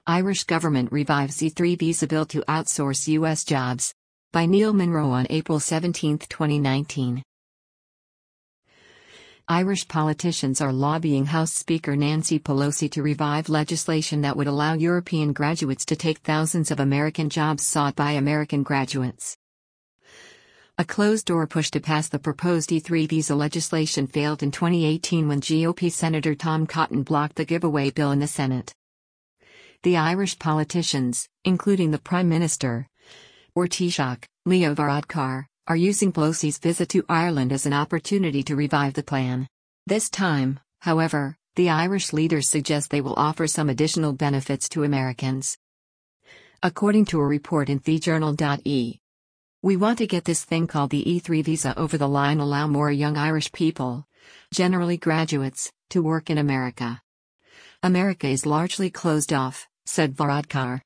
Irish government revives E3 visa bill to outsource U.S. jobs. By Neil Munro on April 17, 2019. Irish politicians are lobbying House Speaker Nancy Pelosi to revive legislation that would allow European graduates to take thousands of American jobs sought by American graduates. A closed-door push to pass the proposed E3 visa legislation failed in 2018 when GOP Senator Tom Cotton blocked the giveaway bill in the Senate. The Irish politicians, including the Prime Minister, or Taoiseach, Leo Varadkar, are using Pelosi's visit to Ireland as an opportunity to revive the plan. This time, however, the Irish leaders suggest they will offer some additional benefits to Americans. According to a report in thejournal.ie, "We want to get this thing called the E3 visa over the line, allow more young Irish people, generally graduates, to work in America. America is largely closed off," said Varadkar.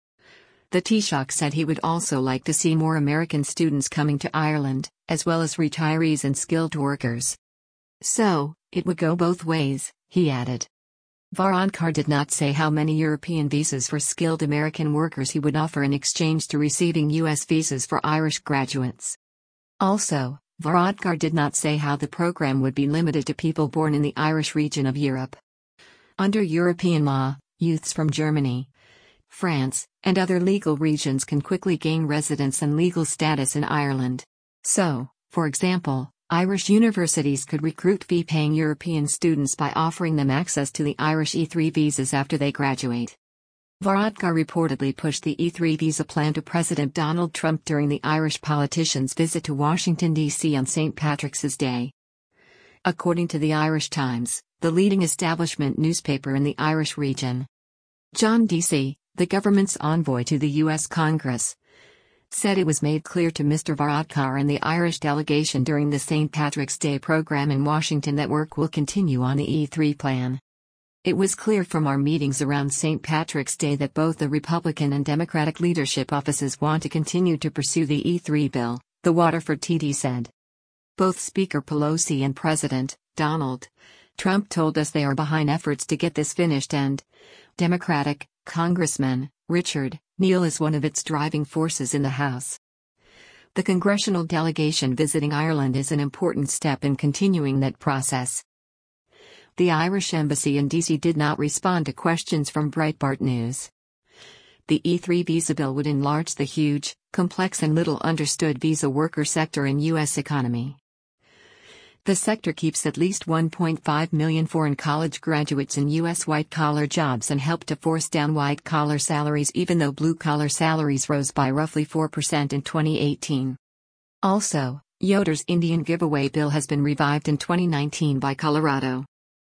The Taoiseach said he would also like to see more American students coming to Ireland, as well as retirees and skilled workers. "So, it would go both ways," he added. Varadkar did not say how many European visas for skilled American workers he would offer in exchange to receiving U.S. visas for Irish graduates. Also, Varadkar did not say how the program would be limited to people born in the Irish region of Europe. Under European law, youths from Germany, France, and other legal regions can quickly gain residence and legal status in Ireland. So, for example, Irish universities could recruit fee-paying European students by offering them access to the Irish E3 visas after they graduate. Varadkar reportedly pushed the E3 visa plan to President Donald Trump during the Irish politician's visit to Washington, D.C. on St. Patrick's Day. According to the Irish Times, the leading establishment newspaper in the Irish region, John Deasy, the government's envoy to the U.S. Congress, said it was made clear to Mr. Varadkar and the Irish delegation during the St. Patrick's Day program in Washington that work will continue on the E3 plan. "It was clear from our meetings around St. Patrick's Day that both the Republican and Democratic leadership offices want to continue to pursue the E3 bill," the Waterford TD said. "Both Speaker Pelosi and President Donald Trump told us they are behind efforts to get this finished, and Democratic Congressman Richard Neal is one of its driving forces in the House." The congressional delegation visiting Ireland is an important step in continuing that process. The Irish Embassy in DC did not respond to questions from Breitbart News. The E3 visa bill would enlarge the huge, complex and little understood visa worker sector in U.S. economy. The sector keeps at least 1.5 million foreign college graduates in U.S. white-collar jobs and helped to force down white-collar salaries even though blue-collar salaries rose by roughly 4% in 2018. Also, Yoder's Indian giveaway bill has been revived in 2019 by Colorado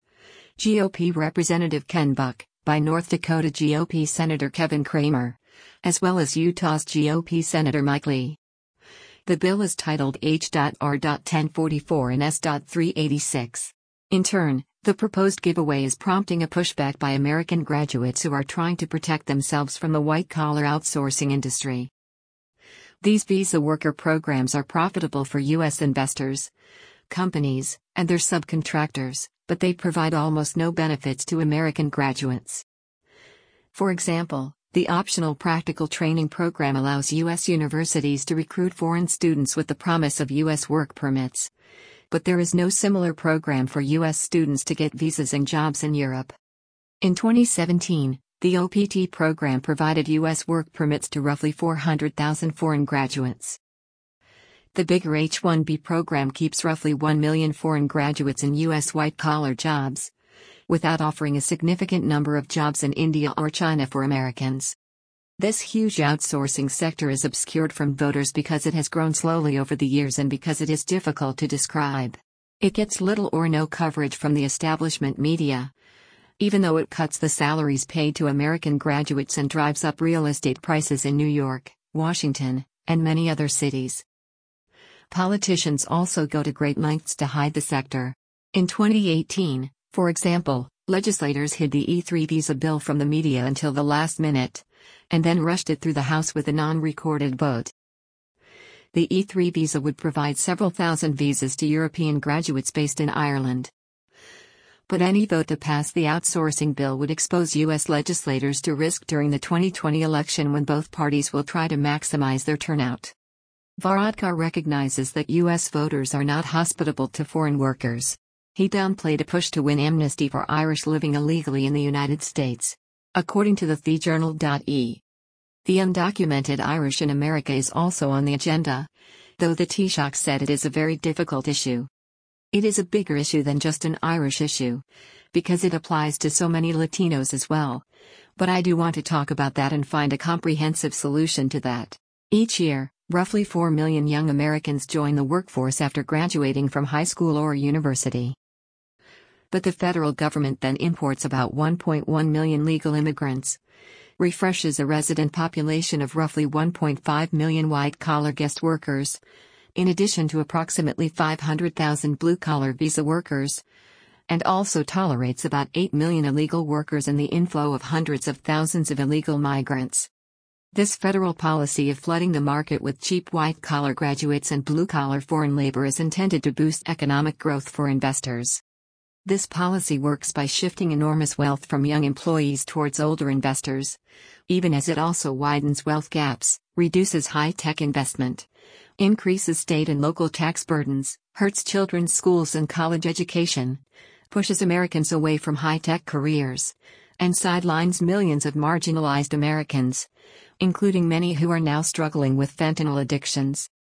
GOP Representative Ken Buck, by North Dakota GOP Senator Kevin Cramer, as well as Utah's GOP Senator Mike Lee. The bill is titled H.R.1044 and S.386. In turn, the proposed giveaway is prompting a pushback by American graduates who are trying to protect themselves from the white-collar outsourcing industry. These visa worker programs are profitable for U.S. investors, companies, and their subcontractors, but they provide almost no benefits to American graduates. For example, the optional practical training program allows U.S. universities to recruit foreign students with the promise of U.S. work permits. But there is no similar program for U.S. students to get visas and jobs in Europe. In 2017, the OPT program provided U.S. work permits to roughly 400,000 foreign graduates. The bigger H-1B program keeps roughly 1 million foreign graduates in U.S. white-collar jobs, without offering a significant number of jobs in India or China for Americans. This huge outsourcing sector is obscured from voters because it has grown slowly over the years and because it is difficult to describe. It gets little or no coverage from the establishment media, even though it cuts the salaries paid to American graduates and drives up real estate prices in New York, Washington, and many other cities. Politicians also go to great lengths to hide the sector. In 2018, for example, legislators hid the E3 visa bill from the media until the last minute, and then rushed it through the House with a non-recorded vote. The E3 visa would provide several thousand visas to European graduates based in Ireland. But any vote to pass the outsourcing bill would expose U.S. legislators to risk during the 2020 election when both parties will try to maximize their turnout. Varadkar recognizes that U.S. voters are not hospitable to foreign workers. He downplayed a push to win amnesty for Irish living illegally in the United States. According to the TheJournal.e, the undocumented Irish in America is also on the agenda, though the Taoiseach said it is a very difficult issue. It is a bigger issue than just an Irish issue, because it applies to so many Latinos as well. But I do want to talk about that and find a comprehensive solution to that. Each year, roughly 4 million young Americans join the workforce after graduating from high school or university. But the federal government then imports about 1.1 million legal immigrants, refreshes a resident population of roughly 1.5 million white-collar guest workers, in addition to approximately 500,000 blue-collar visa workers, and also tolerates about 8 million illegal workers and the inflow of hundreds of thousands of illegal migrants. This federal policy of flooding the market with cheap white-collar graduates and blue-collar foreign labor is intended to boost economic growth for investors. This policy works by shifting enormous wealth from young employees towards older investors, even as it also widens wealth gaps, reduces high-tech investment, increases state and local tax burdens, hurts children's schools and college education, pushes Americans away from high-tech careers, and sidelines millions of marginalized Americans, including many who are now struggling with fentanyl addictions.